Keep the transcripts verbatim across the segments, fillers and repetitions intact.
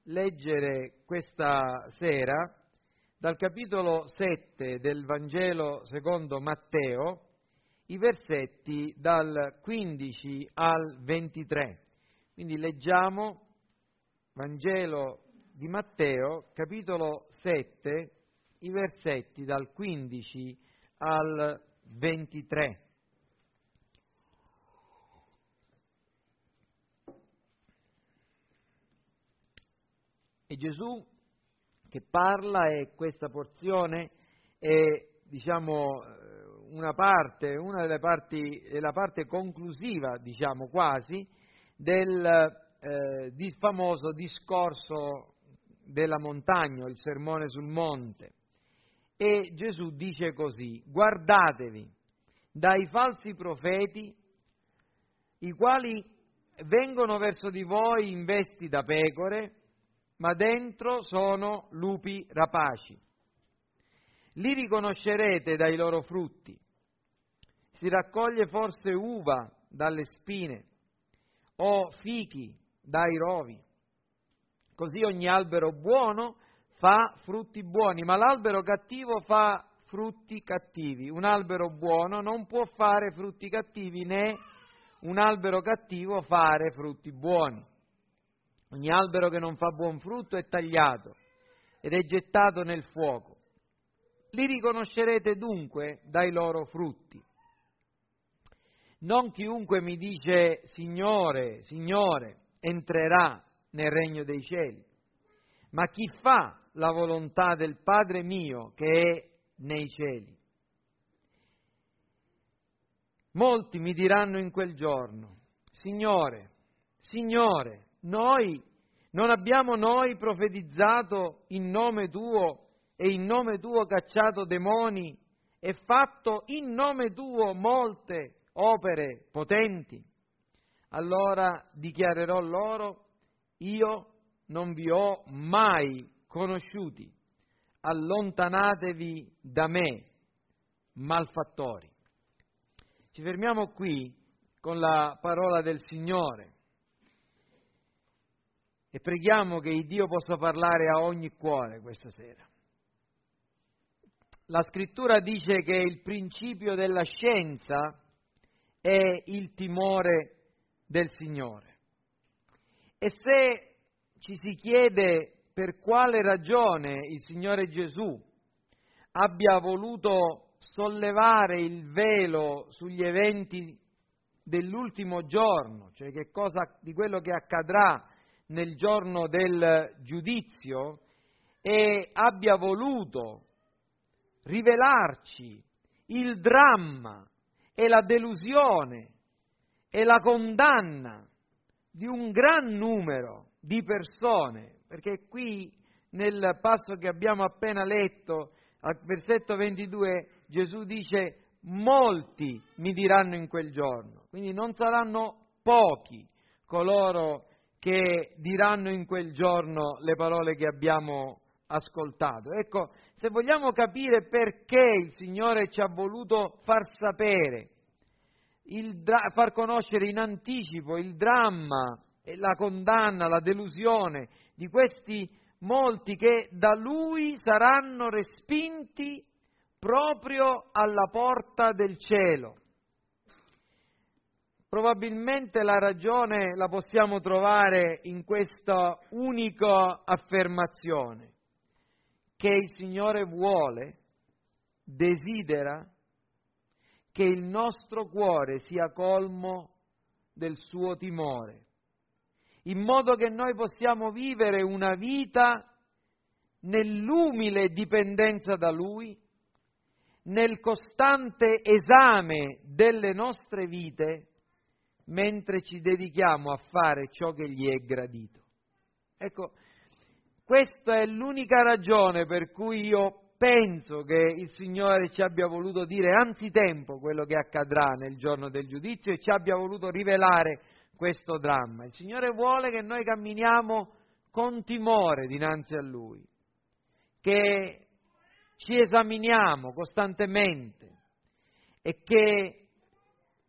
leggere questa sera dal capitolo sette del Vangelo secondo Matteo i versetti dal quindici al ventitré. Quindi leggiamo Vangelo di Matteo, capitolo sette, i versetti dal quindici al ventitré. E Gesù che parla, e questa porzione è, diciamo, una parte, una delle parti, è la parte conclusiva, diciamo quasi, del eh, di famoso discorso della montagna, il sermone sul monte. E Gesù dice così: guardatevi dai falsi profeti, i quali vengono verso di voi in vesti da pecore, ma dentro sono lupi rapaci. Li riconoscerete dai loro frutti. Si raccoglie forse uva dalle spine o fichi dai rovi. Così ogni albero buono fa frutti buoni, ma l'albero cattivo fa frutti cattivi. Un albero buono non può fare frutti cattivi, né un albero cattivo fare frutti buoni. Ogni albero che non fa buon frutto è tagliato ed è gettato nel fuoco. Li riconoscerete dunque dai loro frutti. Non chiunque mi dice Signore, Signore, entrerà nel regno dei cieli, ma chi fa la volontà del Padre mio che è nei cieli. Molti mi diranno in quel giorno: Signore, Signore, noi non abbiamo noi profetizzato in nome tuo e in nome tuo cacciato demoni e fatto in nome tuo molte opere potenti? Allora dichiarerò loro: io non vi ho mai conosciuti, allontanatevi da me, malfattori. Ci fermiamo qui con la parola del Signore e preghiamo che Dio possa parlare a ogni cuore questa sera. La Scrittura dice che il principio della scienza è il timore del Signore. E se ci si chiede per quale ragione il Signore Gesù abbia voluto sollevare il velo sugli eventi dell'ultimo giorno, cioè che cosa di quello che accadrà nel giorno del giudizio, e abbia voluto rivelarci il dramma e la delusione e la condanna di un gran numero di persone, perché qui nel passo che abbiamo appena letto, al versetto ventidue, Gesù dice: molti mi diranno in quel giorno, quindi non saranno pochi coloro che diranno in quel giorno le parole che abbiamo ascoltato. Ecco, se vogliamo capire perché il Signore ci ha voluto far sapere, il, far conoscere in anticipo il dramma e la condanna, la delusione di questi molti che da Lui saranno respinti proprio alla porta del cielo. Probabilmente la ragione la possiamo trovare in questa unica affermazione, che il Signore vuole, desidera che il nostro cuore sia colmo del suo timore, in modo che noi possiamo vivere una vita nell'umile dipendenza da Lui, nel costante esame delle nostre vite, mentre ci dedichiamo a fare ciò che gli è gradito. Ecco, questa è l'unica ragione per cui io penso che il Signore ci abbia voluto dire anzitempo quello che accadrà nel giorno del giudizio e ci abbia voluto rivelare questo dramma. Il Signore vuole che noi camminiamo con timore dinanzi a Lui, che ci esaminiamo costantemente e che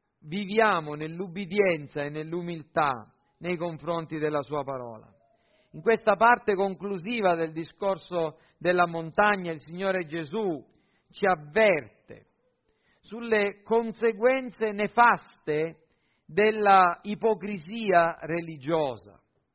viviamo nell'ubbidienza e nell'umiltà nei confronti della Sua parola. In questa parte conclusiva del discorso della montagna, il Signore Gesù ci avverte sulle conseguenze nefaste della ipocrisia religiosa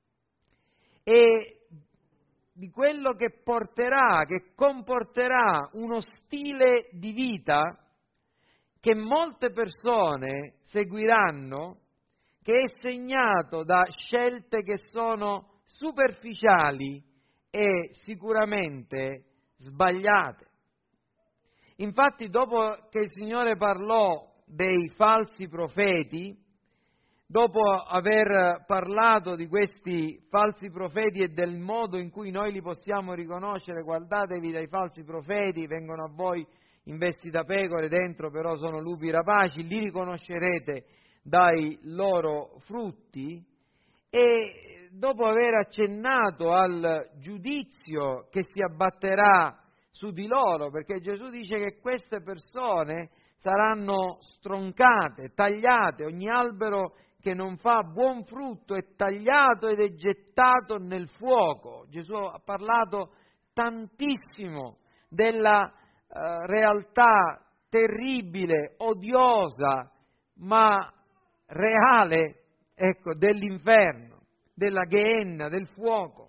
e di quello che porterà, che comporterà uno stile di vita che molte persone seguiranno, che è segnato da scelte che sono superficiali e sicuramente sbagliate. Infatti, dopo che il Signore parlò dei falsi profeti, dopo aver parlato di questi falsi profeti e del modo in cui noi li possiamo riconoscere, guardatevi dai falsi profeti, vengono a voi in vesti da pecore, dentro però sono lupi rapaci, li riconoscerete dai loro frutti, e dopo aver accennato al giudizio che si abbatterà su di loro, perché Gesù dice che queste persone saranno stroncate, tagliate, ogni albero che non fa buon frutto è tagliato ed è gettato nel fuoco. Gesù ha parlato tantissimo della eh, realtà terribile, odiosa, ma reale, ecco, dell'inferno, della Gehenna, del fuoco.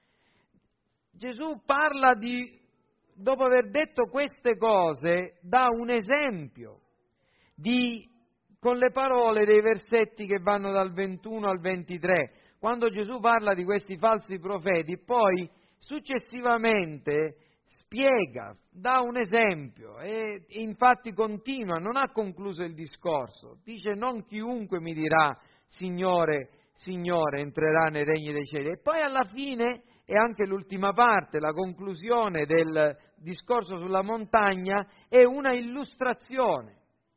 Gesù parla di, dopo aver detto queste cose, dà un esempio di, con le parole dei versetti che vanno dal ventuno al ventitré. Quando Gesù parla di questi falsi profeti, poi successivamente spiega, dà un esempio e infatti continua, non ha concluso il discorso. Dice: non chiunque mi dirà Signore, Signore entrerà nei regni dei cieli. E poi alla fine, e anche l'ultima parte, la conclusione del discorso sulla montagna, è una illustrazione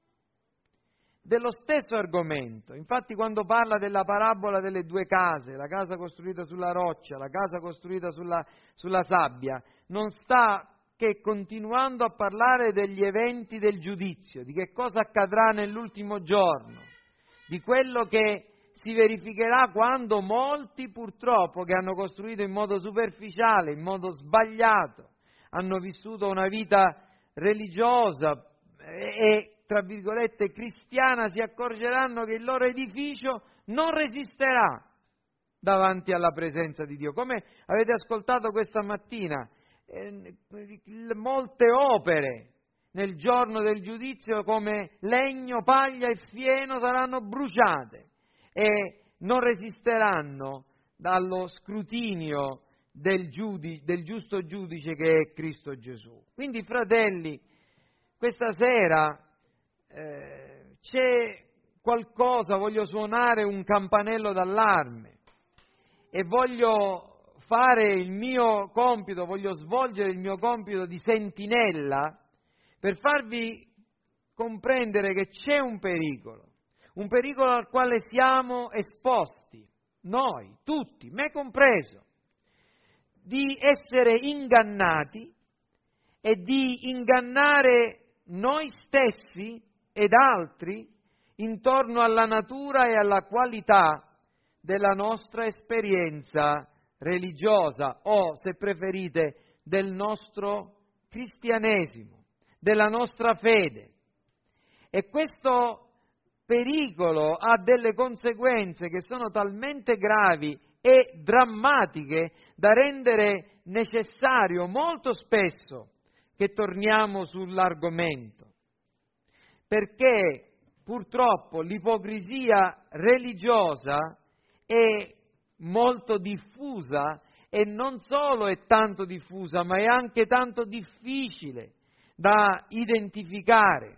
dello stesso argomento. Infatti, quando parla della parabola delle due case, la casa costruita sulla roccia, la casa costruita sulla, sulla sabbia, non sta che continuando a parlare degli eventi del giudizio, di che cosa accadrà nell'ultimo giorno, di quello che si verificherà quando molti, purtroppo, che hanno costruito in modo superficiale, in modo sbagliato, hanno vissuto una vita religiosa e, tra virgolette, cristiana, si accorgeranno che il loro edificio non resisterà davanti alla presenza di Dio. Come avete ascoltato questa mattina, eh, molte opere nel giorno del giudizio come legno, paglia e fieno saranno bruciate e non resisteranno dallo scrutinio del, giudice, del giusto giudice che è Cristo Gesù. Quindi, fratelli, questa sera eh, c'è qualcosa, voglio suonare un campanello d'allarme e voglio fare il mio compito, voglio svolgere il mio compito di sentinella per farvi comprendere che c'è un pericolo, un pericolo al quale siamo esposti, noi, tutti, me compreso, di essere ingannati e di ingannare noi stessi ed altri intorno alla natura e alla qualità della nostra esperienza religiosa o, se preferite, del nostro cristianesimo, della nostra fede. E questo pericolo ha delle conseguenze che sono talmente gravi e drammatiche da rendere necessario molto spesso che torniamo sull'argomento, perché purtroppo l'ipocrisia religiosa è molto diffusa e non solo è tanto diffusa, ma è anche tanto difficile da identificare.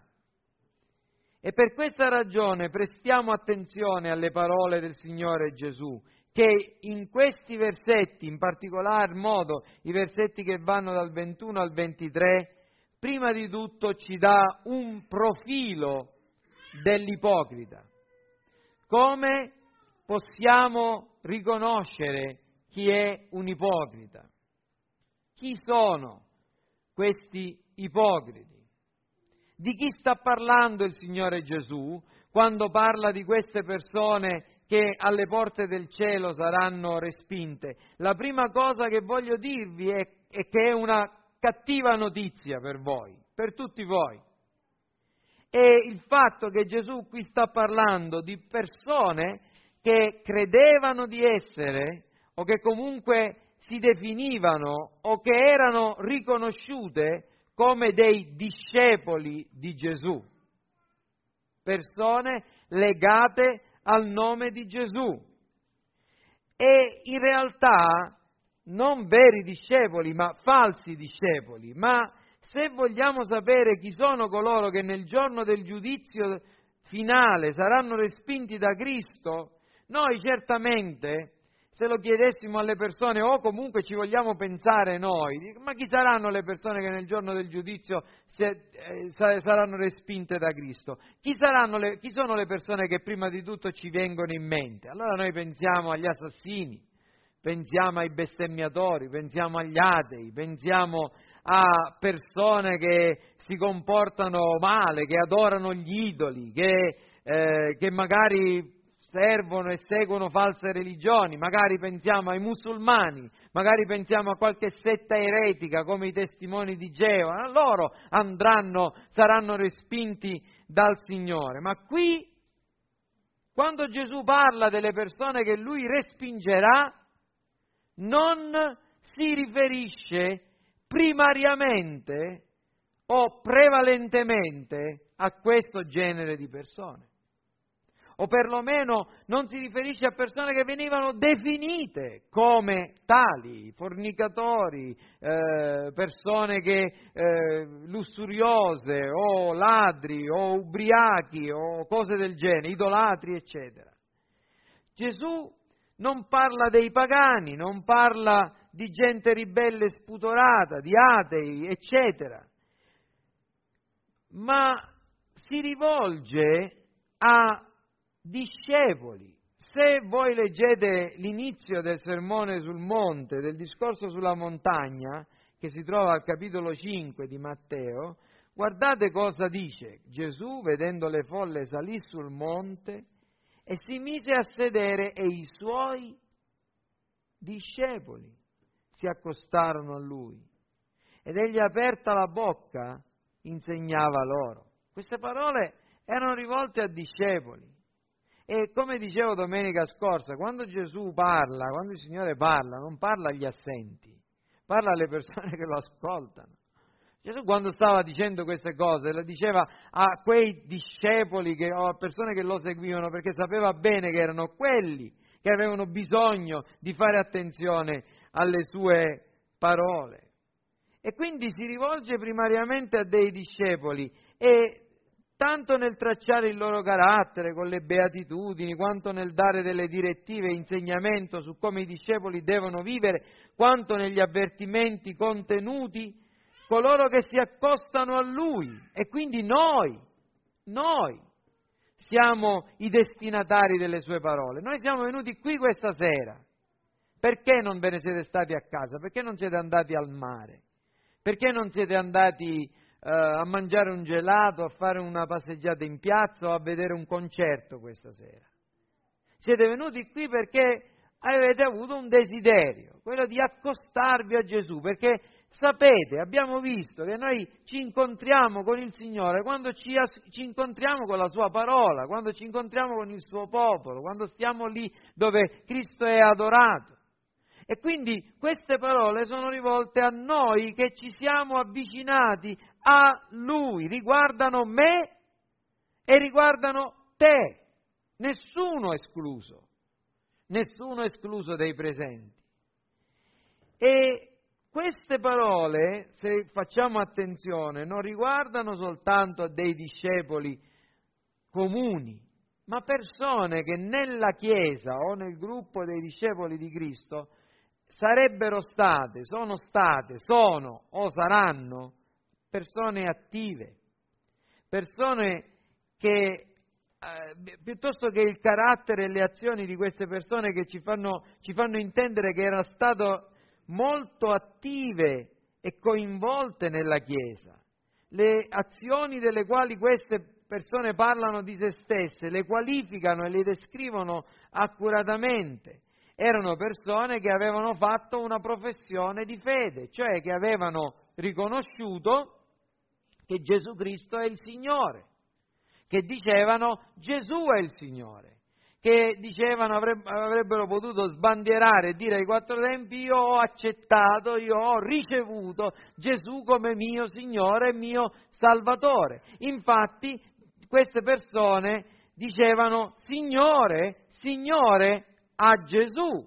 E per questa ragione prestiamo attenzione alle parole del Signore Gesù, che in questi versetti, in particolar modo i versetti che vanno dal ventuno al ventitré, prima di tutto ci dà un profilo dell'ipocrita. Come possiamo riconoscere chi è un ipocrita? Chi sono questi ipocriti? Di chi sta parlando il Signore Gesù quando parla di queste persone che alle porte del cielo saranno respinte. La prima cosa che voglio dirvi è, è che è una cattiva notizia per voi, per tutti voi. E il fatto che Gesù qui sta parlando di persone che credevano di essere, o che comunque si definivano, o che erano riconosciute come dei discepoli di Gesù. Persone legate al nome di Gesù. E in realtà non veri discepoli, ma falsi discepoli. Ma se vogliamo sapere chi sono coloro che nel giorno del giudizio finale saranno respinti da Cristo, noi certamente, se lo chiedessimo alle persone, o comunque ci vogliamo pensare noi, ma chi saranno le persone che nel giorno del giudizio se, eh, saranno respinte da Cristo? Chi, saranno le, chi sono le persone che prima di tutto ci vengono in mente? Allora noi pensiamo agli assassini, pensiamo ai bestemmiatori, pensiamo agli atei, pensiamo a persone che si comportano male, che adorano gli idoli, che, eh, che magari servono e seguono false religioni, magari pensiamo ai musulmani, magari pensiamo a qualche setta eretica come i testimoni di Geova, loro andranno, saranno respinti dal Signore. Ma qui, quando Gesù parla delle persone che Lui respingerà, non si riferisce primariamente o prevalentemente a questo genere di persone. O perlomeno non si riferisce a persone che venivano definite come tali, fornicatori, eh, persone che, eh, lussuriose o ladri o ubriachi o cose del genere, idolatri, eccetera. Gesù non parla dei pagani, non parla di gente ribelle e sputorata, di atei, eccetera, ma si rivolge a discepoli. Se voi leggete l'inizio del sermone sul monte, del discorso sulla montagna, che si trova al capitolo cinque di Matteo, guardate cosa dice. Gesù, vedendo le folle, salì sul monte e si mise a sedere e i suoi discepoli si accostarono a lui. Ed egli, aperta la bocca, insegnava loro. Queste parole erano rivolte a discepoli. E come dicevo domenica scorsa, quando Gesù parla, quando il Signore parla, non parla agli assenti, parla alle persone che lo ascoltano. Gesù, quando stava dicendo queste cose, le diceva a quei discepoli che, o a persone che lo seguivano, perché sapeva bene che erano quelli che avevano bisogno di fare attenzione alle sue parole. E quindi si rivolge primariamente a dei discepoli, e tanto nel tracciare il loro carattere con le beatitudini, quanto nel dare delle direttive e insegnamento su come i discepoli devono vivere, quanto negli avvertimenti contenuti, coloro che si accostano a Lui, e quindi noi, noi siamo i destinatari delle sue parole. Noi siamo venuti qui questa sera. Perché non ve ne siete stati a casa? Perché non siete andati al mare? Perché non siete andati uh, a mangiare un gelato, a fare una passeggiata in piazza o a vedere un concerto questa sera? Siete venuti qui perché avete avuto un desiderio, quello di accostarvi a Gesù, perché sapete, abbiamo visto che noi ci incontriamo con il Signore quando ci, ci incontriamo con la Sua parola, quando ci incontriamo con il Suo popolo, quando stiamo lì dove Cristo è adorato. E quindi queste parole sono rivolte a noi che ci siamo avvicinati a Lui, riguardano me e riguardano te, nessuno escluso, nessuno escluso dei presenti. E queste parole, se facciamo attenzione, non riguardano soltanto dei discepoli comuni, ma persone che nella Chiesa o nel gruppo dei discepoli di Cristo sarebbero state, sono state, sono o saranno persone attive, persone che eh, piuttosto che il carattere e le azioni di queste persone che ci fanno, ci fanno intendere che erano state molto attive e coinvolte nella Chiesa, le azioni delle quali queste persone parlano di se stesse, le qualificano e le descrivono accuratamente. Erano persone che avevano fatto una professione di fede, cioè che avevano riconosciuto che Gesù Cristo è il Signore, che dicevano Gesù è il Signore, che dicevano avrebbero potuto sbandierare e dire ai quattro tempi: io ho accettato, io ho ricevuto Gesù come mio Signore e mio Salvatore. Infatti queste persone dicevano Signore, Signore a Gesù,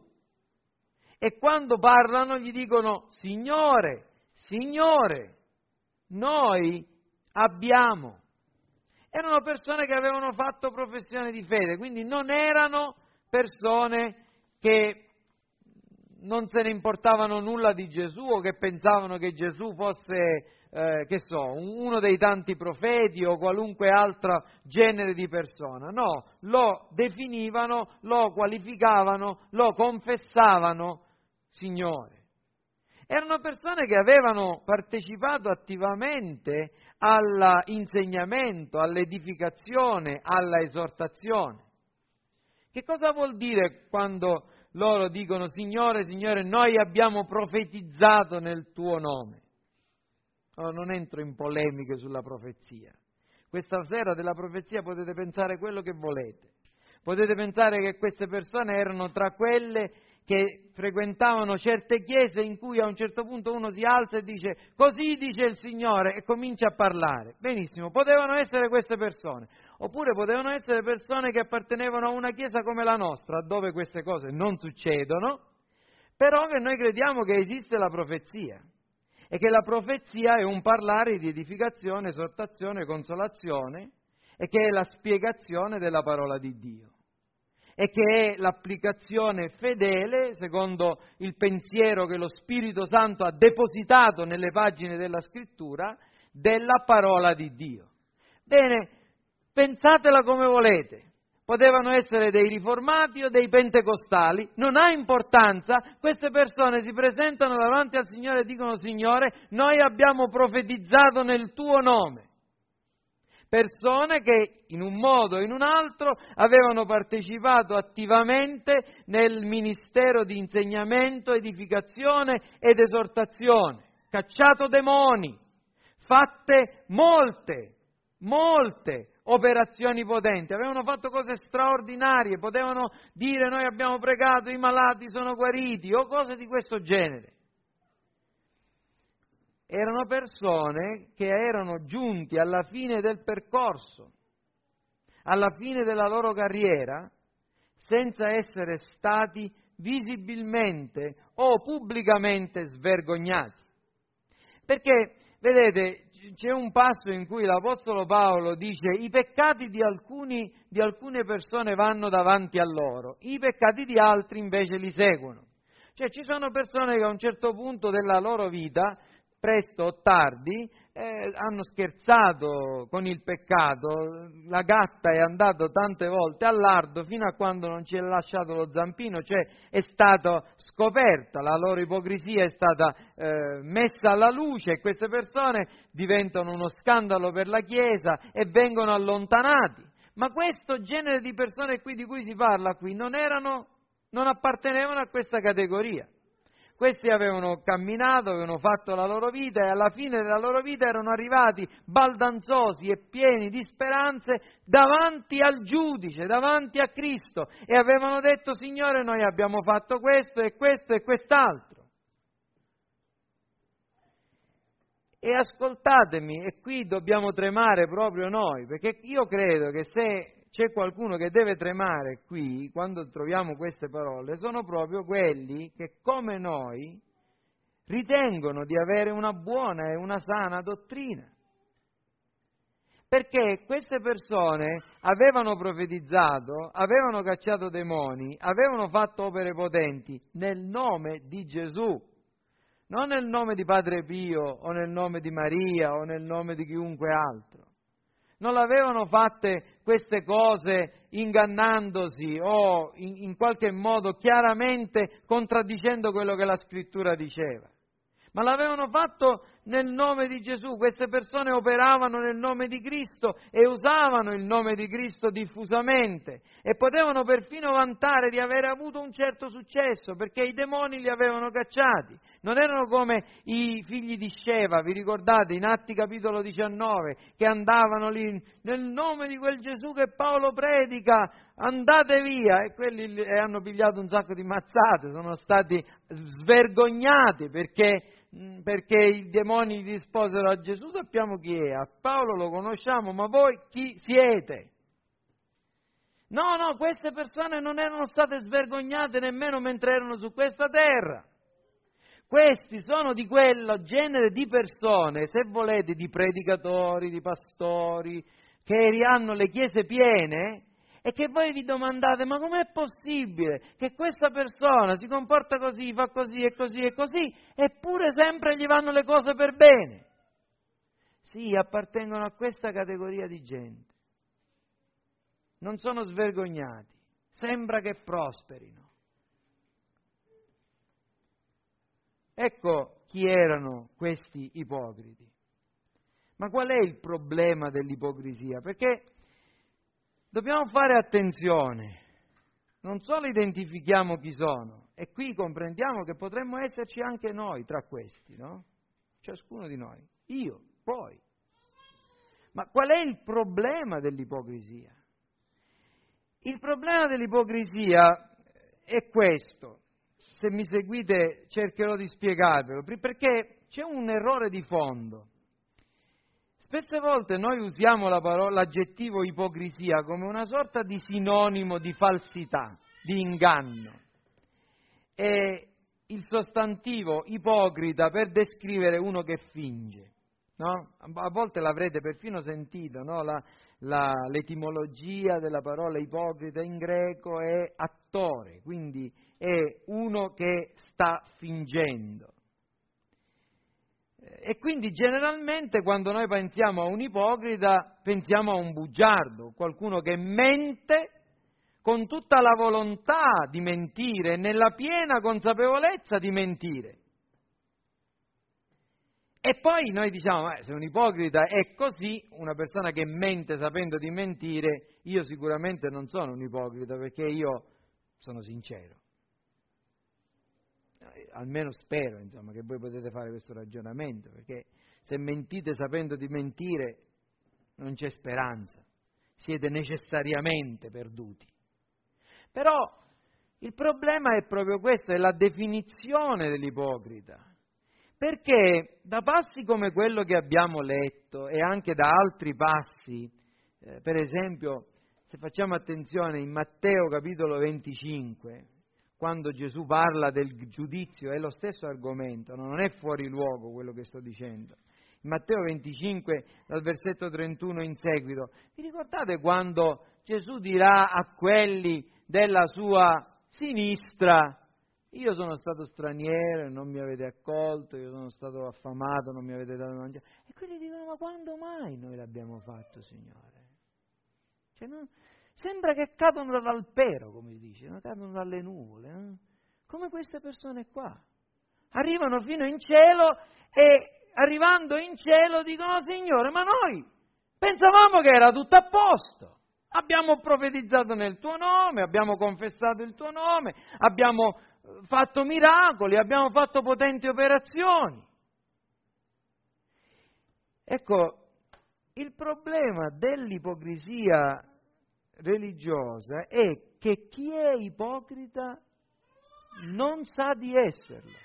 e quando parlano gli dicono Signore, Signore, noi abbiamo. Erano persone che avevano fatto professione di fede, quindi non erano persone che non se ne importavano nulla di Gesù o che pensavano che Gesù fosse, eh, che so, uno dei tanti profeti o qualunque altro genere di persona. No, lo definivano, lo qualificavano, lo confessavano Signore. Erano persone che avevano partecipato attivamente all'insegnamento, all'edificazione, alla esortazione. Che cosa vuol dire quando loro dicono Signore, Signore, noi abbiamo profetizzato nel tuo nome? Oh, non entro in polemiche sulla profezia. Questa sera della profezia potete pensare quello che volete. Potete pensare che queste persone erano tra quelle che frequentavano certe chiese in cui a un certo punto uno si alza e dice così dice il Signore e comincia a parlare. Benissimo, potevano essere queste persone, oppure potevano essere persone che appartenevano a una chiesa come la nostra, dove queste cose non succedono, però che noi crediamo che esiste la profezia e che la profezia è un parlare di edificazione, esortazione, consolazione e che è la spiegazione della parola di Dio. E che è l'applicazione fedele, secondo il pensiero che lo Spirito Santo ha depositato nelle pagine della Scrittura, della parola di Dio. Bene, pensatela come volete. Potevano essere dei riformati o dei pentecostali, non ha importanza, queste persone si presentano davanti al Signore e dicono Signore, noi abbiamo profetizzato nel tuo nome. Persone che in un modo o in un altro avevano partecipato attivamente nel ministero di insegnamento, edificazione ed esortazione, cacciato demoni, fatte molte, molte operazioni potenti, avevano fatto cose straordinarie, potevano dire noi abbiamo pregato, i malati sono guariti o cose di questo genere. Erano persone che erano giunti alla fine del percorso, alla fine della loro carriera, senza essere stati visibilmente o pubblicamente svergognati. Perché, vedete, c'è un passo in cui l'Apostolo Paolo dice i peccati di, alcuni, di alcune persone vanno davanti a loro, i peccati di altri invece li seguono. Cioè ci sono persone che a un certo punto della loro vita, presto o tardi, eh, hanno scherzato con il peccato, la gatta è andata tante volte al lardo fino a quando non ci è lasciato lo zampino, cioè è stata scoperta, la loro ipocrisia è stata eh, messa alla luce e queste persone diventano uno scandalo per la Chiesa e vengono allontanati. Ma questo genere di persone qui di cui si parla qui non erano, non appartenevano a questa categoria. Questi avevano camminato, avevano fatto la loro vita e alla fine della loro vita erano arrivati baldanzosi e pieni di speranze davanti al giudice, davanti a Cristo e avevano detto Signore noi abbiamo fatto questo e questo e quest'altro. E ascoltatemi, e qui dobbiamo tremare proprio noi, perché io credo che se c'è qualcuno che deve tremare qui, quando troviamo queste parole, sono proprio quelli che, come noi, ritengono di avere una buona e una sana dottrina. Perché queste persone avevano profetizzato, avevano cacciato demoni, avevano fatto opere potenti nel nome di Gesù, non nel nome di Padre Pio o nel nome di Maria o nel nome di chiunque altro. Non l'avevano fatte queste cose ingannandosi o in, in qualche modo chiaramente contraddicendo quello che la Scrittura diceva, ma l'avevano fatto nel nome di Gesù, queste persone operavano nel nome di Cristo e usavano il nome di Cristo diffusamente e potevano perfino vantare di aver avuto un certo successo perché i demoni li avevano cacciati. Non erano come i figli di Sceva, vi ricordate, in Atti capitolo diciannove, che andavano lì nel nome di quel Gesù che Paolo predica, andate via, e quelli e hanno pigliato un sacco di mazzate, sono stati svergognati perché perché i demoni risposero a Gesù: sappiamo chi è, a Paolo lo conosciamo, ma voi chi siete? No, no, queste persone non erano state svergognate nemmeno mentre erano su questa terra. Questi sono di quel genere di persone, se volete, di predicatori, di pastori, che hanno le chiese piene e che voi vi domandate: ma com'è possibile che questa persona si comporta così, fa così e così e così, eppure sempre gli vanno le cose per bene? Sì, appartengono a questa categoria di gente. Non sono svergognati, sembra che prosperino. Ecco chi erano questi ipocriti. Ma qual è il problema dell'ipocrisia? Perché dobbiamo fare attenzione, non solo identifichiamo chi sono, e qui comprendiamo che potremmo esserci anche noi tra questi, no? Ciascuno di noi, io, voi. Ma qual è il problema dell'ipocrisia? Il problema dell'ipocrisia è questo, se mi seguite cercherò di spiegarvelo, perché c'è un errore di fondo. Spesse volte noi usiamo la parola, l'aggettivo ipocrisia come una sorta di sinonimo di falsità, di inganno, e il sostantivo ipocrita per descrivere uno che finge, no? A volte l'avrete perfino sentito, no? La, la, l'etimologia della parola ipocrita in greco è attore, quindi è uno che sta fingendo. E quindi generalmente quando noi pensiamo a un ipocrita pensiamo a un bugiardo, qualcuno che mente con tutta la volontà di mentire, nella piena consapevolezza di mentire. E poi noi diciamo, eh, se un ipocrita è così, una persona che mente sapendo di mentire, io sicuramente non sono un ipocrita perché io sono sincero. Almeno spero, insomma, che voi potete fare questo ragionamento, perché se mentite sapendo di mentire non c'è speranza, siete necessariamente perduti. Però il problema è proprio questo, è la definizione dell'ipocrita, perché da passi come quello che abbiamo letto e anche da altri passi, eh, per esempio, se facciamo attenzione in Matteo capitolo venticinque, quando Gesù parla del giudizio è lo stesso argomento, non è fuori luogo quello che sto dicendo. In Matteo venticinque, dal versetto trentuno in seguito, vi ricordate quando Gesù dirà a quelli della sua sinistra: io sono stato straniero e non mi avete accolto, io sono stato affamato, non mi avete dato da mangiare. E quelli dicono: ma quando mai noi l'abbiamo fatto, Signore? Cioè, non... Sembra che cadono dall'alpero, come si dice, no? Cadono dalle nuvole, eh? Come queste persone qua. Arrivano fino in cielo e arrivando in cielo dicono: Signore, ma noi pensavamo che era tutto a posto. Abbiamo profetizzato nel tuo nome, abbiamo confessato il tuo nome, abbiamo fatto miracoli, abbiamo fatto potenti operazioni. Ecco, il problema dell'ipocrisia religiosa è che chi è ipocrita non sa di esserlo.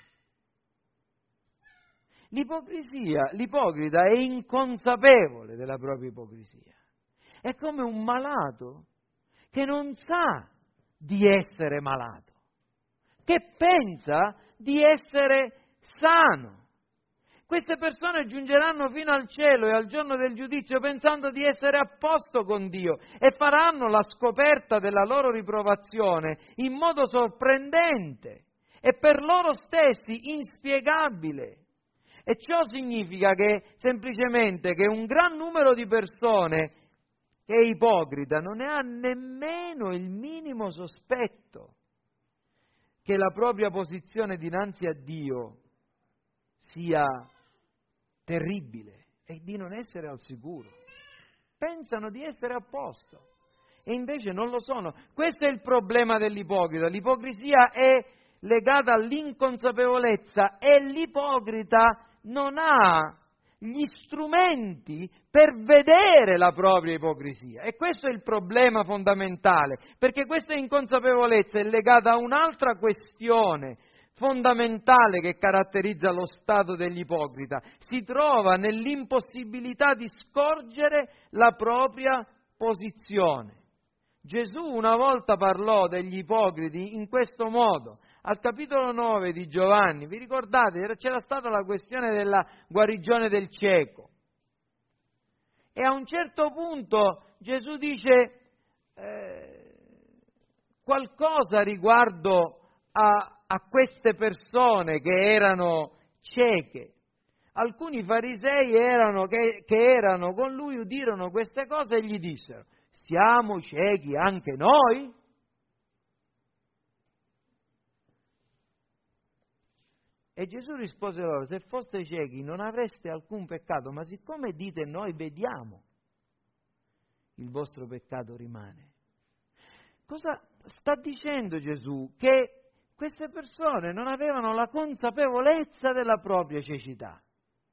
L'ipocrisia, l'ipocrita è inconsapevole della propria ipocrisia. È come un malato che non sa di essere malato, che pensa di essere sano. Queste persone giungeranno fino al cielo e al giorno del giudizio pensando di essere a posto con Dio e faranno la scoperta della loro riprovazione in modo sorprendente e per loro stessi inspiegabile. E ciò significa che semplicemente che un gran numero di persone che è ipocrita non ne ha nemmeno il minimo sospetto che la propria posizione dinanzi a Dio sia terribile è di non essere al sicuro. Pensano di essere a posto e invece non lo sono. Questo è il problema dell'ipocrita. L'ipocrisia è legata all'inconsapevolezza e l'ipocrita non ha gli strumenti per vedere la propria ipocrisia. E questo è il problema fondamentale, perché questa inconsapevolezza è legata a un'altra questione fondamentale che caratterizza lo stato dell'ipocrita. Si trova nell'impossibilità di scorgere la propria posizione. Gesù una volta parlò degli ipocriti in questo modo. Al capitolo nove di Giovanni, vi ricordate, c'era stata la questione della guarigione del cieco. E a un certo punto Gesù dice eh, qualcosa riguardo a, a queste persone che erano cieche. Alcuni farisei erano, che, che erano con lui udirono queste cose e gli dissero: siamo ciechi anche noi? E Gesù rispose loro: se foste ciechi non avreste alcun peccato, ma siccome dite noi vediamo, il vostro peccato rimane. Cosa sta dicendo Gesù? Che queste persone non avevano la consapevolezza della propria cecità.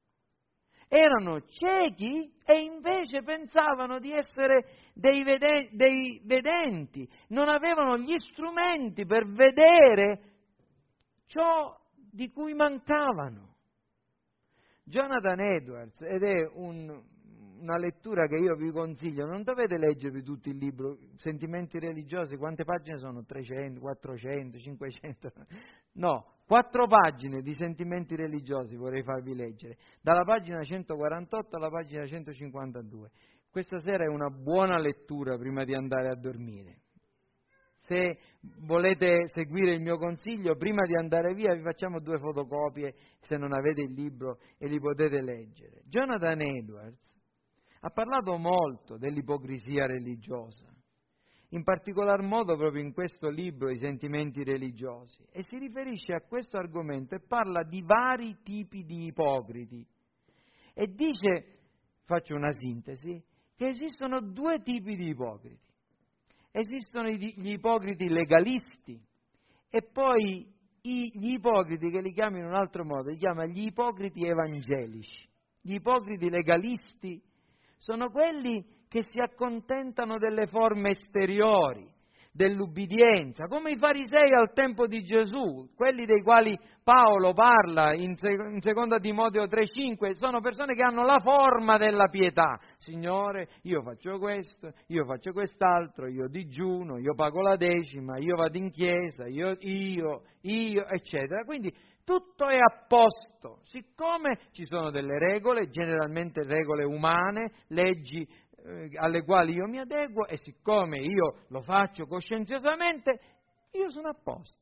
Erano ciechi e invece pensavano di essere dei, vede- dei vedenti, non avevano gli strumenti per vedere ciò di cui mancavano. Jonathan Edwards, ed è un, una lettura che io vi consiglio, non dovete leggervi tutto il libro, Sentimenti religiosi, quante pagine sono? trecento, quattrocento, cinquecento? No, quattro pagine di Sentimenti religiosi vorrei farvi leggere, dalla pagina centoquarantotto alla pagina centocinquantadue. Questa sera è una buona lettura prima di andare a dormire. Se volete seguire il mio consiglio, prima di andare via vi facciamo due fotocopie, se non avete il libro, e li potete leggere. Jonathan Edwards ha parlato molto dell'ipocrisia religiosa, in particolar modo proprio in questo libro, I sentimenti religiosi, e si riferisce a questo argomento e parla di vari tipi di ipocriti. E dice, faccio una sintesi, che esistono due tipi di ipocriti. Esistono gli ipocriti legalisti e poi gli ipocriti, che li chiama in un altro modo, li chiama gli ipocriti evangelici. Gli ipocriti legalisti sono quelli che si accontentano delle forme esteriori, dell'ubbidienza, come i farisei al tempo di Gesù, quelli dei quali Paolo parla in, in seconda Timoteo tre cinque, sono persone che hanno la forma della pietà. Signore, io faccio questo, io faccio quest'altro, io digiuno, io pago la decima, io vado in chiesa, io, io, io, eccetera. Quindi tutto è a posto, siccome ci sono delle regole, generalmente regole umane, leggi eh, alle quali io mi adeguo, e siccome io lo faccio coscienziosamente, io sono a posto.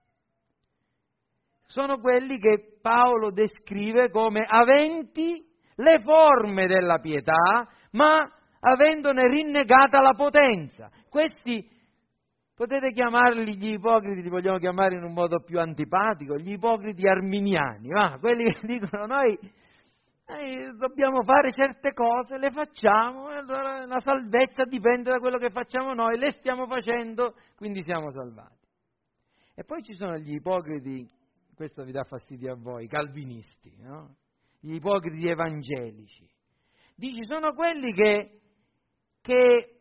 Sono quelli che Paolo descrive come aventi le forme della pietà, ma avendone rinnegata la potenza. Questi potete chiamarli gli ipocriti, li vogliamo chiamare in un modo più antipatico, gli ipocriti arminiani, va? Quelli che dicono noi eh, dobbiamo fare certe cose, le facciamo, e allora la salvezza dipende da quello che facciamo noi, le stiamo facendo, quindi siamo salvati. E poi ci sono gli ipocriti, questo vi dà fastidio a voi, calvinisti, no? Gli ipocriti evangelici. Dici, sono quelli che, che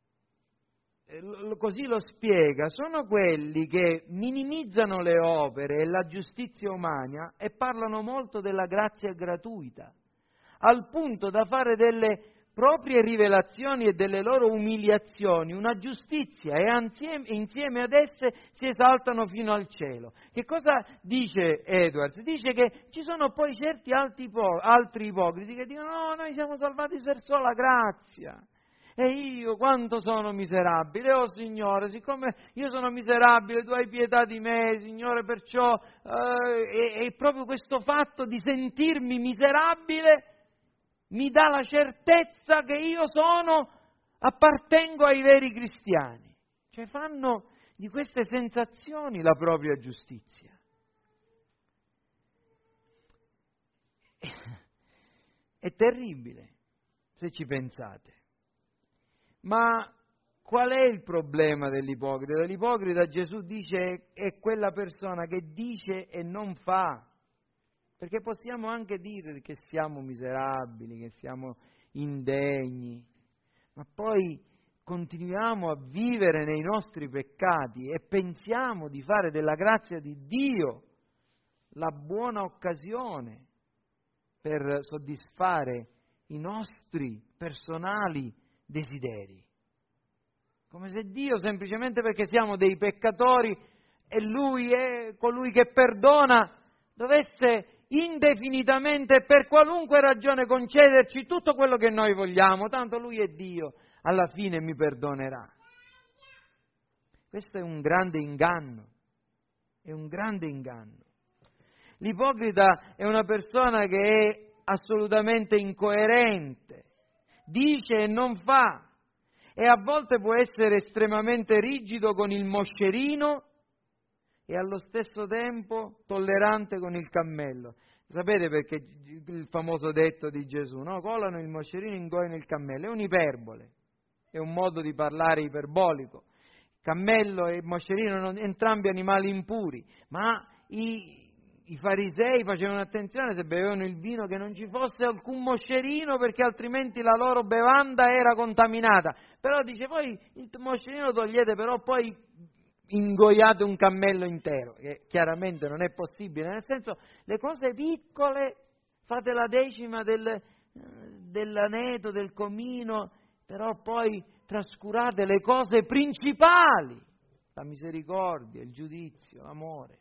così lo spiega, sono quelli che minimizzano le opere e la giustizia umana e parlano molto della grazia gratuita, al punto da fare delle proprie rivelazioni e delle loro umiliazioni una giustizia, e insieme, insieme ad esse si esaltano fino al cielo. Che cosa dice Edwards? Dice che ci sono poi certi altri, altri ipocriti che dicono no, noi siamo salvati per sola grazia. E io quanto sono miserabile, oh Signore, siccome io sono miserabile, tu hai pietà di me, Signore, perciò eh, è, è proprio questo fatto di sentirmi miserabile mi dà la certezza che io sono, appartengo ai veri cristiani. Cioè fanno di queste sensazioni la propria giustizia. È terribile, se ci pensate. Ma qual è il problema dell'ipocrita? L'ipocrita, Gesù dice, è quella persona che dice e non fa. Perché possiamo anche dire che siamo miserabili, che siamo indegni, ma poi continuiamo a vivere nei nostri peccati e pensiamo di fare della grazia di Dio la buona occasione per soddisfare i nostri personali desideri. Come se Dio, semplicemente perché siamo dei peccatori e Lui è colui che perdona, dovesse indefinitamente e per qualunque ragione concederci tutto quello che noi vogliamo, tanto Lui è Dio, alla fine mi perdonerà. Questo è un grande inganno, è un grande inganno. L'ipocrita è una persona che è assolutamente incoerente, dice e non fa, e a volte può essere estremamente rigido con il moscerino e allo stesso tempo tollerante con il cammello. Sapete perché il famoso detto di Gesù, no? Colano il moscerino, ingoiano il cammello. È un'iperbole, è un modo di parlare iperbolico. Cammello e moscerino sono entrambi animali impuri, ma i, i farisei facevano attenzione se bevevano il vino che non ci fosse alcun moscerino, perché altrimenti la loro bevanda era contaminata. Però dice, poi il moscerino togliete, però poi ingoiate un cammello intero, che chiaramente non è possibile, nel senso, le cose piccole, fate la decima del, dell'aneto, del comino, però poi trascurate le cose principali, la misericordia, il giudizio, l'amore.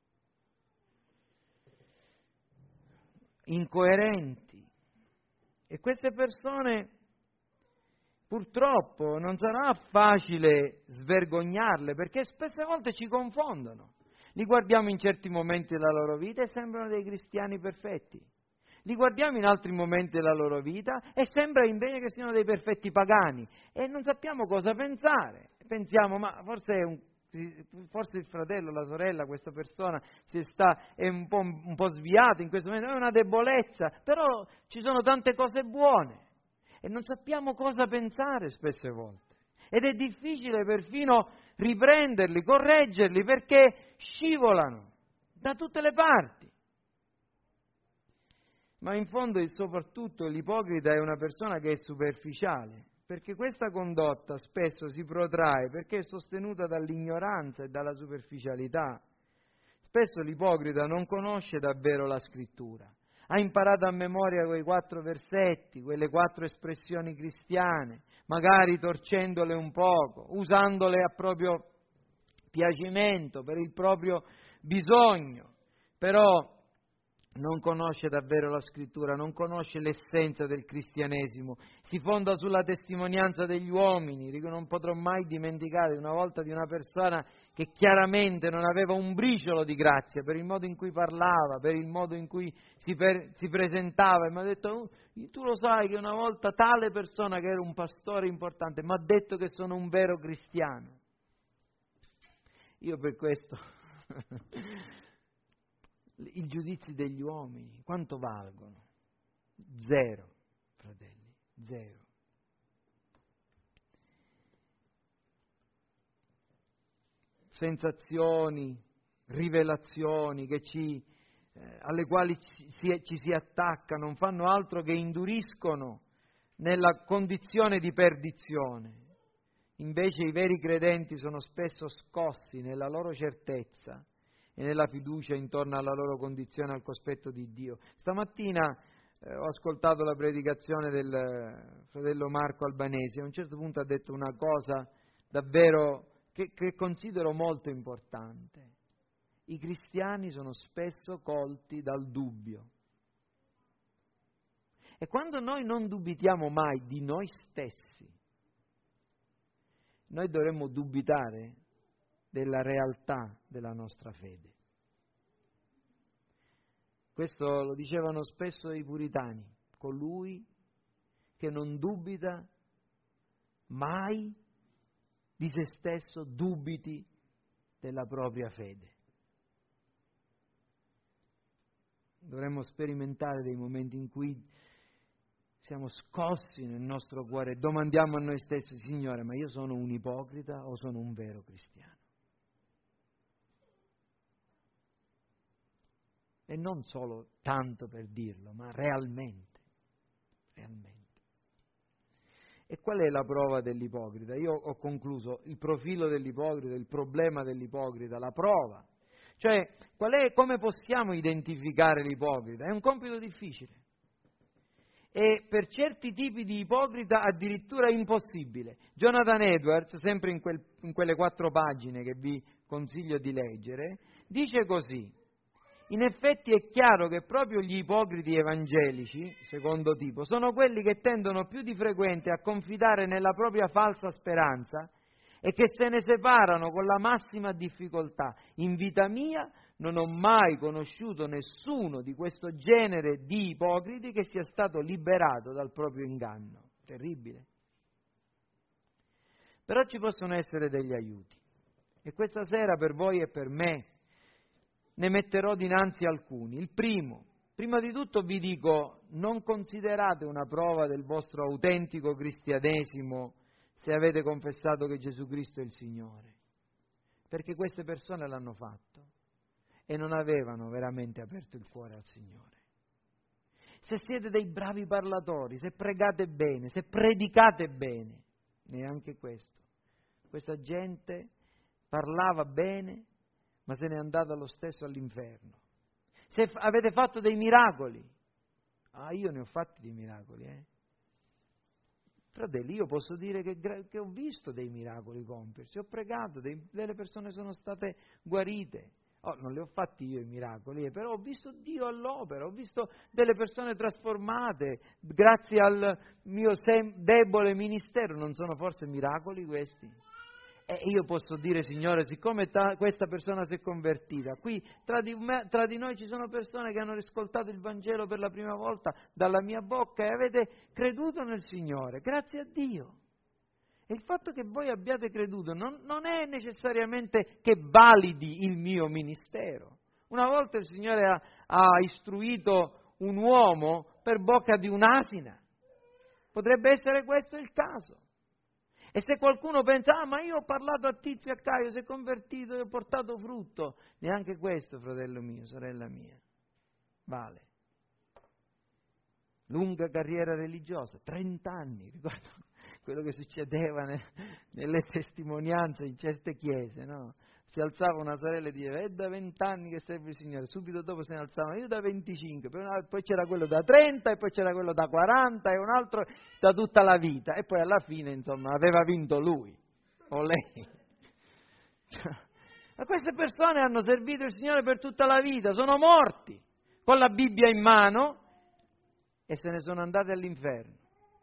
Incoerenti. E queste persone, purtroppo, non sarà facile svergognarle, perché spesse volte ci confondono. Li guardiamo in certi momenti della loro vita e sembrano dei cristiani perfetti. Li guardiamo in altri momenti della loro vita e sembra invece che siano dei perfetti pagani. E non sappiamo cosa pensare. Pensiamo, ma forse è un forse il fratello, la sorella, questa persona si sta, è un po', un po' sviata in questo momento, è una debolezza, però ci sono tante cose buone e non sappiamo cosa pensare spesse volte. Ed è difficile perfino riprenderli, correggerli, perché scivolano da tutte le parti. Ma in fondo e soprattutto l'ipocrita è una persona che è superficiale, perché questa condotta spesso si protrae perché è sostenuta dall'ignoranza e dalla superficialità. Spesso l'ipocrita non conosce davvero la scrittura, ha imparato a memoria quei quattro versetti, quelle quattro espressioni cristiane, magari torcendole un poco, usandole a proprio piacimento, per il proprio bisogno, però non conosce davvero la scrittura, non conosce l'essenza del cristianesimo, si fonda sulla testimonianza degli uomini. Dico, non potrò mai dimenticare una volta di una persona che chiaramente non aveva un briciolo di grazia per il modo in cui parlava, per il modo in cui si, per, si presentava, e mi ha detto, oh, tu lo sai che una volta tale persona che era un pastore importante mi ha detto che sono un vero cristiano. Io per questo i giudizi degli uomini, quanto valgono? Zero, fratelli, zero. Sensazioni, rivelazioni che ci, eh, alle quali ci si, ci si attacca non fanno altro che induriscono nella condizione di perdizione. Invece i veri credenti sono spesso scossi nella loro certezza e nella fiducia intorno alla loro condizione al cospetto di Dio. Stamattina eh, ho ascoltato la predicazione del fratello Marco Albanesi, a un certo punto ha detto una cosa davvero che, che considero molto importante. I cristiani sono spesso colti dal dubbio. E quando noi non dubitiamo mai di noi stessi, noi dovremmo dubitare della realtà della nostra fede. Questo lo dicevano spesso i puritani, colui che non dubita mai di se stesso, dubiti della propria fede. Dovremmo sperimentare dei momenti in cui siamo scossi nel nostro cuore e domandiamo a noi stessi: Signore, ma io sono un ipocrita o sono un vero cristiano? E non solo tanto per dirlo, ma realmente, realmente. E qual è la prova dell'ipocrita? Io ho concluso il profilo dell'ipocrita, il problema dell'ipocrita, la prova. Cioè, qual è, come possiamo identificare l'ipocrita? È un compito difficile. E per certi tipi di ipocrita addirittura impossibile. Jonathan Edwards, sempre in, quel, in quelle quattro pagine che vi consiglio di leggere, dice così: in effetti è chiaro che proprio gli ipocriti evangelici, secondo tipo, sono quelli che tendono più di frequente a confidare nella propria falsa speranza e che se ne separano con la massima difficoltà. In vita mia non ho mai conosciuto nessuno di questo genere di ipocriti che sia stato liberato dal proprio inganno. Terribile. Però ci possono essere degli aiuti. E questa sera per voi e per me ne metterò dinanzi alcuni. Il primo, prima di tutto vi dico, non considerate una prova del vostro autentico cristianesimo se avete confessato che Gesù Cristo è il Signore, perché queste persone l'hanno fatto e non avevano veramente aperto il cuore al Signore. Se siete dei bravi parlatori, se pregate bene, se predicate bene, neanche questo. Questa gente parlava bene, ma se n'è andata lo stesso all'inferno. Se f- avete fatto dei miracoli, ah, io ne ho fatti di miracoli, eh. Fratelli, io posso dire che, che ho visto dei miracoli compiersi, ho pregato, dei, delle persone sono state guarite. Oh, non li ho fatti io i miracoli, eh, però ho visto Dio all'opera, ho visto delle persone trasformate grazie al mio sem- debole ministero. Non sono forse miracoli questi? E io posso dire: Signore, siccome ta- questa persona si è convertita, qui tra di, me, tra di noi ci sono persone che hanno ascoltato il Vangelo per la prima volta dalla mia bocca e avete creduto nel Signore, grazie a Dio. E il fatto che voi abbiate creduto non, non è necessariamente che validi il mio ministero. Una volta il Signore ha, ha istruito un uomo per bocca di un'asina. Potrebbe essere questo il caso. E se qualcuno pensa: ah, ma io ho parlato a Tizio e a Caio, si è convertito e ho portato frutto, neanche questo, fratello mio, sorella mia, vale. Lunga carriera religiosa, trent'anni, ricordo quello che succedeva ne, nelle testimonianze in certe chiese, no? Si alzava una sorella e diceva: è da vent'anni che serve il Signore, subito dopo se ne alzavano: io da venticinque, poi c'era quello da trenta, e poi c'era quello da quaranta e un altro da tutta la vita, e poi alla fine, insomma, aveva vinto lui o lei. Ma queste persone hanno servito il Signore per tutta la vita, sono morti con la Bibbia in mano e se ne sono andati all'inferno.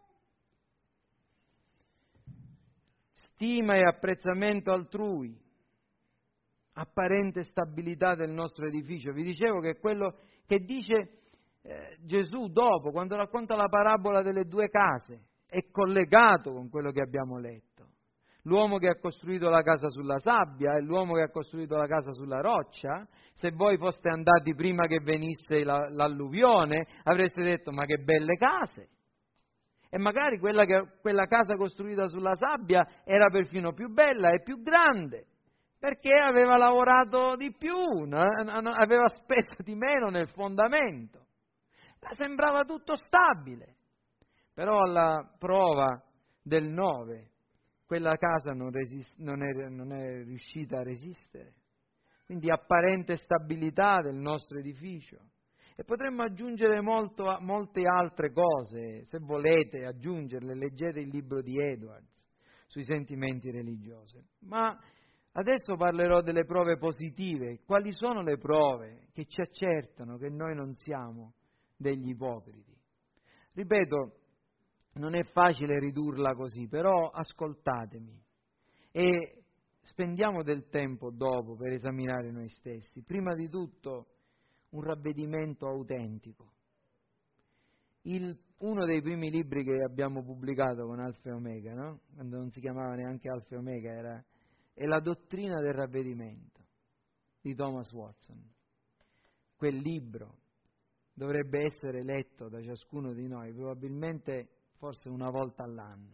Stima e apprezzamento altrui, apparente stabilità del nostro edificio. Vi dicevo che quello che dice eh, Gesù dopo, quando racconta la parabola delle due case, è collegato con quello che abbiamo letto. L'uomo che ha costruito la casa sulla sabbia e l'uomo che ha costruito la casa sulla roccia, se voi foste andati prima che venisse la, l'alluvione, avreste detto: ma che belle case! E magari quella, che, quella casa costruita sulla sabbia era perfino più bella e più grande, perché aveva lavorato di più, no? Aveva speso di meno nel fondamento. Sembrava tutto stabile, però alla prova del nove quella casa non, resist- non, è, non è riuscita a resistere. Quindi apparente stabilità del nostro edificio. E potremmo aggiungere molto, molte altre cose, se volete aggiungerle, leggete il libro di Edwards sui sentimenti religiosi. Ma adesso parlerò delle prove positive. Quali sono le prove che ci accertano che noi non siamo degli ipocriti? Ripeto, non è facile ridurla così, però ascoltatemi e spendiamo del tempo dopo per esaminare noi stessi. Prima di tutto, un ravvedimento autentico. Il, uno dei primi libri che abbiamo pubblicato con Alfa e Omega, no? Quando non si chiamava neanche Alfa e Omega, era è La dottrina del ravvedimento di Thomas Watson. Quel libro dovrebbe essere letto da ciascuno di noi, probabilmente forse una volta all'anno.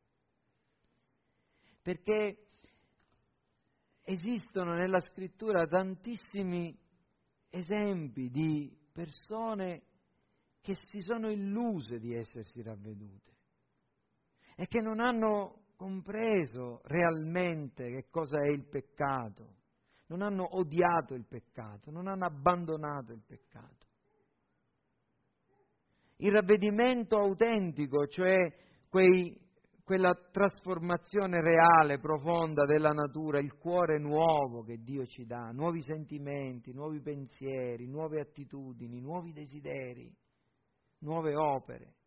Perché esistono nella Scrittura tantissimi esempi di persone che si sono illuse di essersi ravvedute e che non hanno compreso realmente che cosa è il peccato, non hanno odiato il peccato, non hanno abbandonato il peccato. Il ravvedimento autentico, cioè quei, quella trasformazione reale, profonda della natura, il cuore nuovo che Dio ci dà, nuovi sentimenti, nuovi pensieri, nuove attitudini, nuovi desideri, nuove opere.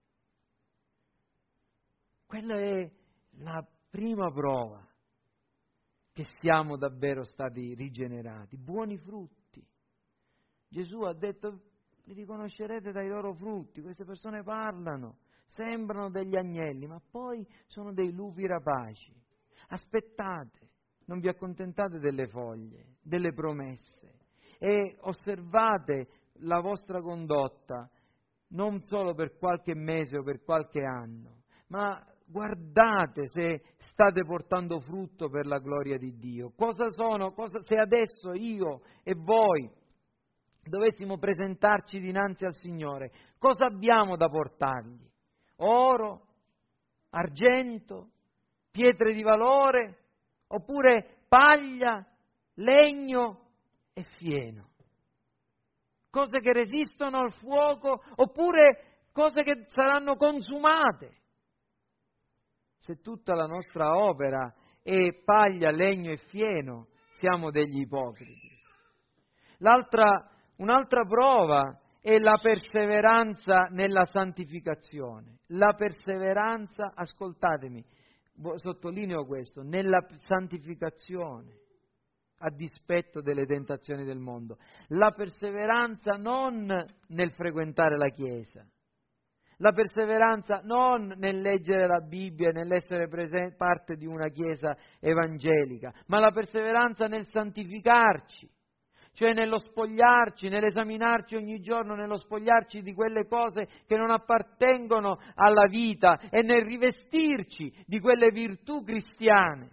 Quella è la prima prova che siamo davvero stati rigenerati, buoni frutti. Gesù ha detto: li riconoscerete dai loro frutti. Queste persone parlano, sembrano degli agnelli, ma poi sono dei lupi rapaci. Aspettate, non vi accontentate delle foglie, delle promesse, e osservate la vostra condotta non solo per qualche mese o per qualche anno, ma guardate se state portando frutto per la gloria di Dio. Cosa sono? Cosa, se adesso io e voi dovessimo presentarci dinanzi al Signore, cosa abbiamo da portargli? Oro, argento, pietre di valore, oppure paglia, legno e fieno? Cose che resistono al fuoco, oppure cose che saranno consumate? Se tutta la nostra opera è paglia, legno e fieno, siamo degli ipocriti. L'altra Un'altra prova è la perseveranza nella santificazione. La perseveranza, ascoltatemi, sottolineo questo, nella santificazione, a dispetto delle tentazioni del mondo. La perseveranza non nel frequentare la Chiesa, la perseveranza non nel leggere la Bibbia, nell'essere presente, parte di una Chiesa evangelica, ma la perseveranza nel santificarci. Cioè nello spogliarci, nell'esaminarci ogni giorno, nello spogliarci di quelle cose che non appartengono alla vita e nel rivestirci di quelle virtù cristiane.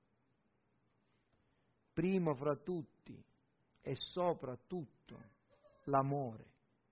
Primo fra tutti e soprattutto l'amore.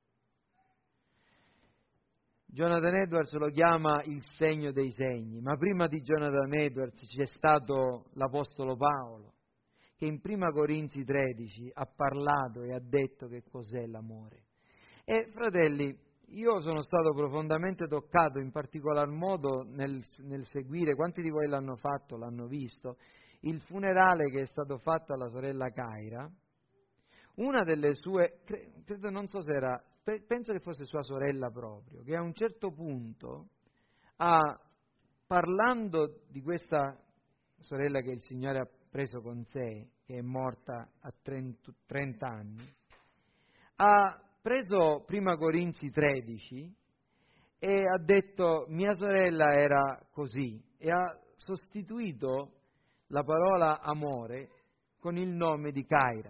Jonathan Edwards lo chiama il segno dei segni, ma prima di Jonathan Edwards c'è stato l'Apostolo Paolo, che in Prima Corinzi tredici ha parlato e ha detto che cos'è l'amore. E fratelli, io sono stato profondamente toccato, in particolar modo nel, nel seguire, quanti di voi l'hanno fatto, l'hanno visto, il funerale che è stato fatto alla sorella Caira. Una delle sue, credo, non so se era, penso che fosse sua sorella proprio, che a un certo punto, ha, parlando di questa sorella che il Signore ha preso con sé, che è morta a trenta anni, ha preso Prima Corinzi tredici e ha detto: mia sorella era così, e ha sostituito la parola amore con il nome di Caira.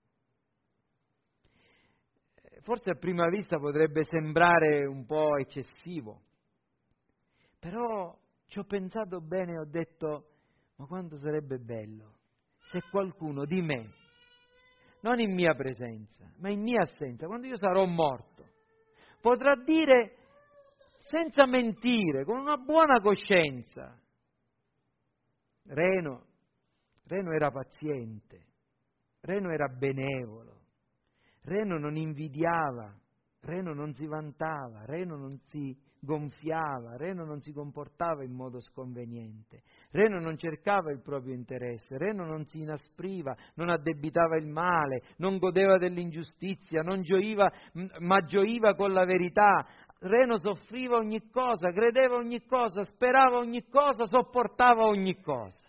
Forse a prima vista potrebbe sembrare un po' eccessivo, però ci ho pensato bene e ho detto: ma quanto sarebbe bello se qualcuno di me, non in mia presenza, ma in mia assenza, quando io sarò morto, potrà dire senza mentire, con una buona coscienza: Reno, Reno era paziente, Reno era benevolo, Reno non invidiava, Reno non si vantava, Reno non si gonfiava, Reno non si comportava in modo sconveniente, Reno non cercava il proprio interesse, Reno non si inaspriva, non addebitava il male, non godeva dell'ingiustizia, non gioiva, ma gioiva con la verità. Reno soffriva ogni cosa, credeva ogni cosa, sperava ogni cosa, sopportava ogni cosa.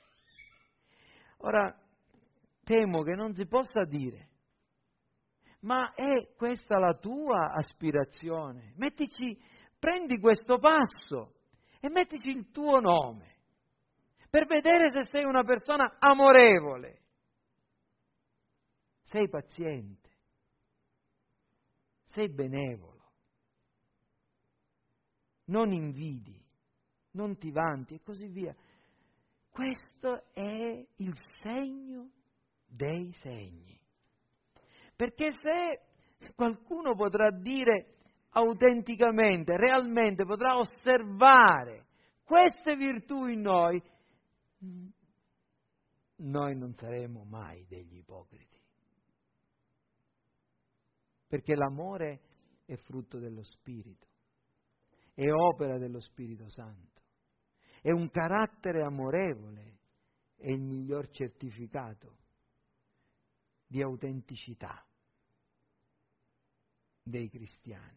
Ora, temo che non si possa dire: ma è questa la tua aspirazione? Mettici, prendi questo passo e mettici il tuo nome, per vedere se sei una persona amorevole, sei paziente, sei benevolo, non invidi, non ti vanti e così via. Questo è il segno dei segni. Perché se qualcuno potrà dire autenticamente, realmente, potrà osservare queste virtù in noi, noi non saremo mai degli ipocriti. Perché l'amore è frutto dello Spirito, è opera dello Spirito Santo. È un carattere amorevole, è il miglior certificato di autenticità dei cristiani.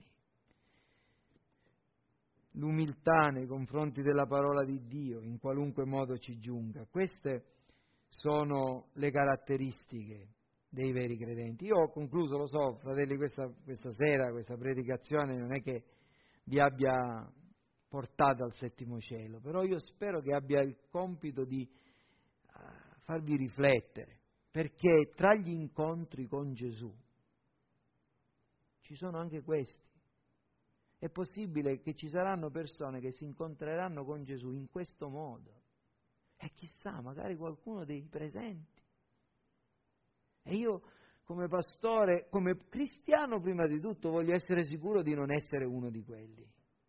L'umiltà nei confronti della parola di Dio, in qualunque modo ci giunga, queste sono le caratteristiche dei veri credenti. Io ho concluso, lo so, fratelli, questa, questa sera, questa predicazione non è che vi abbia portato al settimo cielo, però io spero che abbia il compito di uh, farvi riflettere, perché tra gli incontri con Gesù ci sono anche questi. È possibile che ci saranno persone che si incontreranno con Gesù in questo modo, e chissà, magari qualcuno dei presenti. E io, come pastore, come cristiano prima di tutto, voglio essere sicuro di non essere uno di quelli.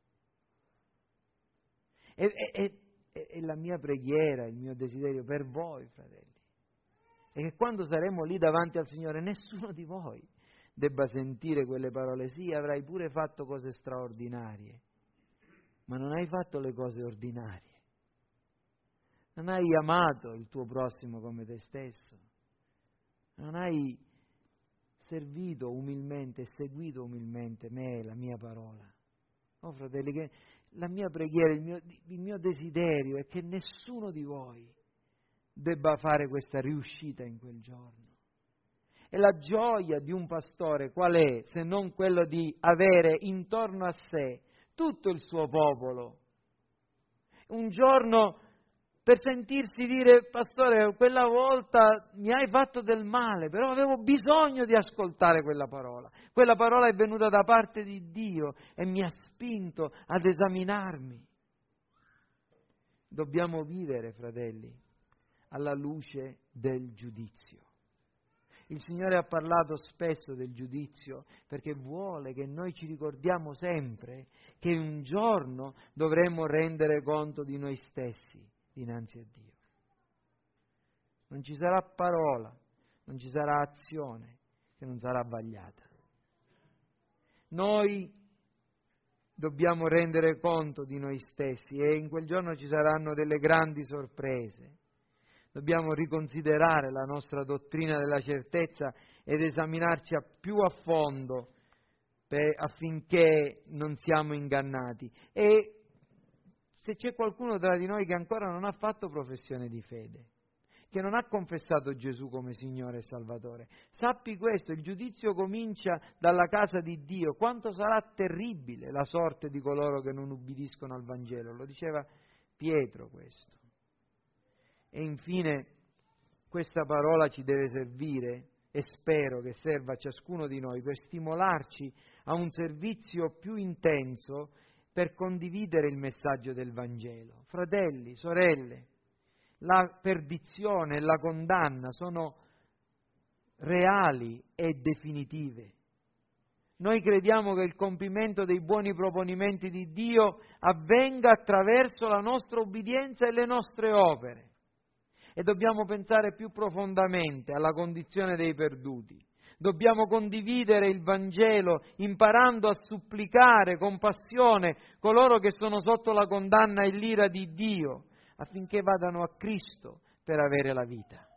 E, e, e, e la mia preghiera, il mio desiderio per voi, fratelli, è che quando saremo lì davanti al Signore, nessuno di voi debba sentire quelle parole: sì, avrai pure fatto cose straordinarie, ma non hai fatto le cose ordinarie. Non hai amato il tuo prossimo come te stesso. Non hai servito umilmente e seguito umilmente me e la mia parola. Oh, fratelli, che la mia preghiera, il mio, il mio desiderio è che nessuno di voi debba fare questa riuscita in quel giorno. E la gioia di un pastore qual è, se non quello di avere intorno a sé tutto il suo popolo? Un giorno per sentirsi dire: pastore, quella volta mi hai fatto del male, però avevo bisogno di ascoltare quella parola. Quella parola è venuta da parte di Dio e mi ha spinto ad esaminarmi. Dobbiamo vivere, fratelli, alla luce del giudizio. Il Signore ha parlato spesso del giudizio perché vuole che noi ci ricordiamo sempre che un giorno dovremo rendere conto di noi stessi dinanzi a Dio. Non ci sarà parola, non ci sarà azione che non sarà vagliata. Noi dobbiamo rendere conto di noi stessi e in quel giorno ci saranno delle grandi sorprese. Dobbiamo riconsiderare la nostra dottrina della certezza ed esaminarci a più a fondo per, affinché non siamo ingannati. E se c'è qualcuno tra di noi che ancora non ha fatto professione di fede, che non ha confessato Gesù come Signore e Salvatore, sappi questo: il giudizio comincia dalla casa di Dio. Quanto sarà terribile la sorte di coloro che non ubbidiscono al Vangelo, lo diceva Pietro questo. E infine questa parola ci deve servire, e spero che serva a ciascuno di noi, per stimolarci a un servizio più intenso per condividere il messaggio del Vangelo. Fratelli, sorelle, la perdizione e la condanna sono reali e definitive. Noi crediamo che il compimento dei buoni proponimenti di Dio avvenga attraverso la nostra obbedienza e le nostre opere. E dobbiamo pensare più profondamente alla condizione dei perduti. Dobbiamo condividere il Vangelo imparando a supplicare con passione coloro che sono sotto la condanna e l'ira di Dio, affinché vadano a Cristo per avere la vita.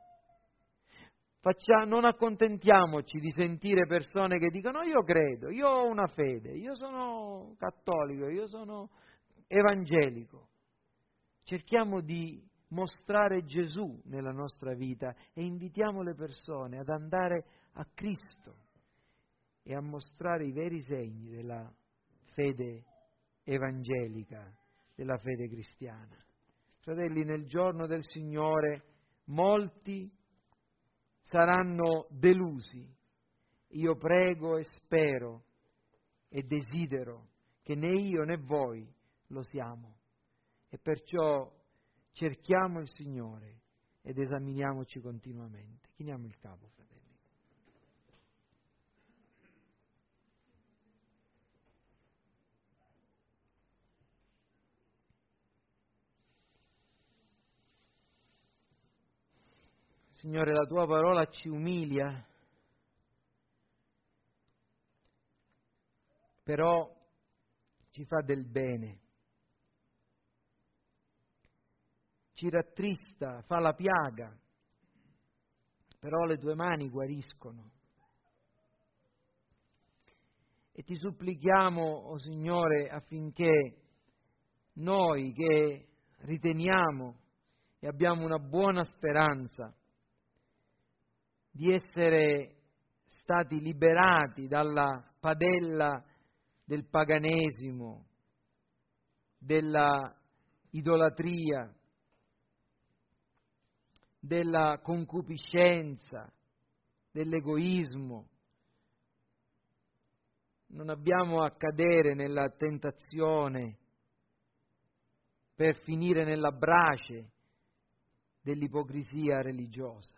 Faccia, non accontentiamoci di sentire persone che dicono: io credo, io ho una fede, io sono cattolico, io sono evangelico. Cerchiamo di mostrare Gesù nella nostra vita e invitiamo le persone ad andare a Cristo e a mostrare i veri segni della fede evangelica, della fede cristiana. Fratelli, nel giorno del Signore molti saranno delusi. Io prego e spero e desidero che né io né voi lo siamo. E perciò cerchiamo il Signore ed esaminiamoci continuamente. Chiniamo il capo, fratelli. Signore, la tua parola ci umilia, però ci fa del bene, ci rattrista, fa la piaga, però le tue mani guariscono. E ti supplichiamo, o oh Signore, affinché noi che riteniamo e abbiamo una buona speranza di essere stati liberati dalla padella del paganesimo, della idolatria, della concupiscenza, dell'egoismo, non abbiamo a cadere nella tentazione per finire nella brace dell'ipocrisia religiosa.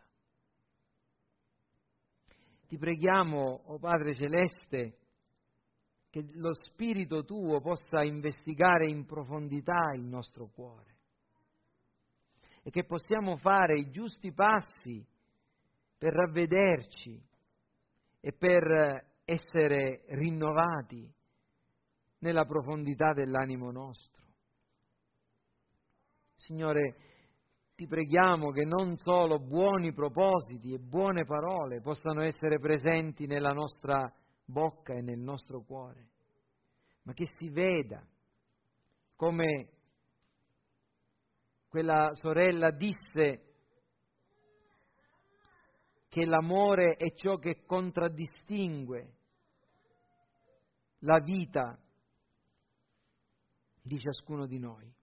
Ti preghiamo, o oh Padre Celeste, che lo Spirito Tuo possa investigare in profondità il nostro cuore e che possiamo fare i giusti passi per ravvederci e per essere rinnovati nella profondità dell'animo nostro. Signore, ti preghiamo che non solo buoni propositi e buone parole possano essere presenti nella nostra bocca e nel nostro cuore, ma che si veda, come quella sorella disse, che l'amore è ciò che contraddistingue la vita di ciascuno di noi.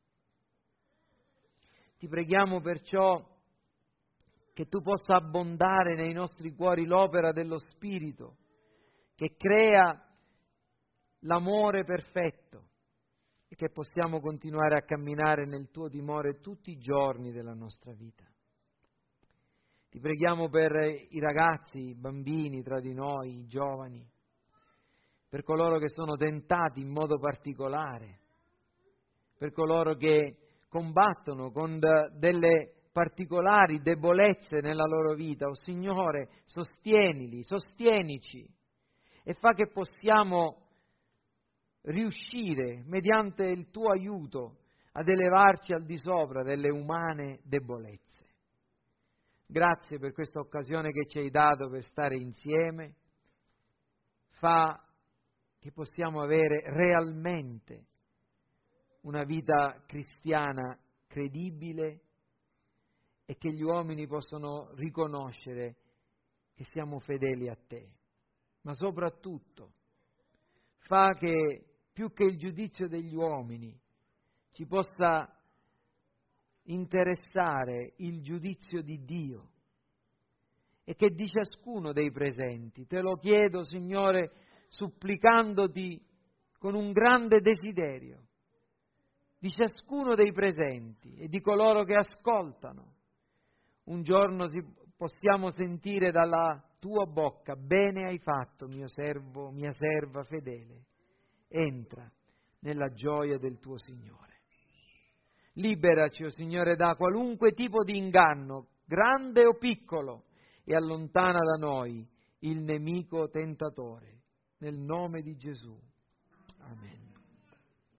Ti preghiamo perciò che tu possa abbondare nei nostri cuori l'opera dello Spirito, che crea l'amore perfetto e che possiamo continuare a camminare nel tuo timore tutti i giorni della nostra vita. Ti preghiamo per i ragazzi, i bambini tra di noi, i giovani, per coloro che sono tentati in modo particolare, per coloro che combattono con delle particolari debolezze nella loro vita. O Signore, sostienili, sostienici e fa che possiamo riuscire, mediante il tuo aiuto, ad elevarci al di sopra delle umane debolezze. Grazie per questa occasione che ci hai dato per stare insieme. Fa che possiamo avere realmente una vita cristiana credibile e che gli uomini possano riconoscere che siamo fedeli a te. Ma soprattutto fa che più che il giudizio degli uomini ci possa interessare il giudizio di Dio e che di ciascuno dei presenti, te lo chiedo Signore, supplicandoti con un grande desiderio, di ciascuno dei presenti e di coloro che ascoltano, un giorno si, possiamo sentire dalla tua bocca: bene hai fatto, mio servo, mia serva fedele, entra nella gioia del tuo Signore. Liberaci, o oh Signore, da qualunque tipo di inganno, grande o piccolo, e allontana da noi il nemico tentatore. Nel nome di Gesù. Amen.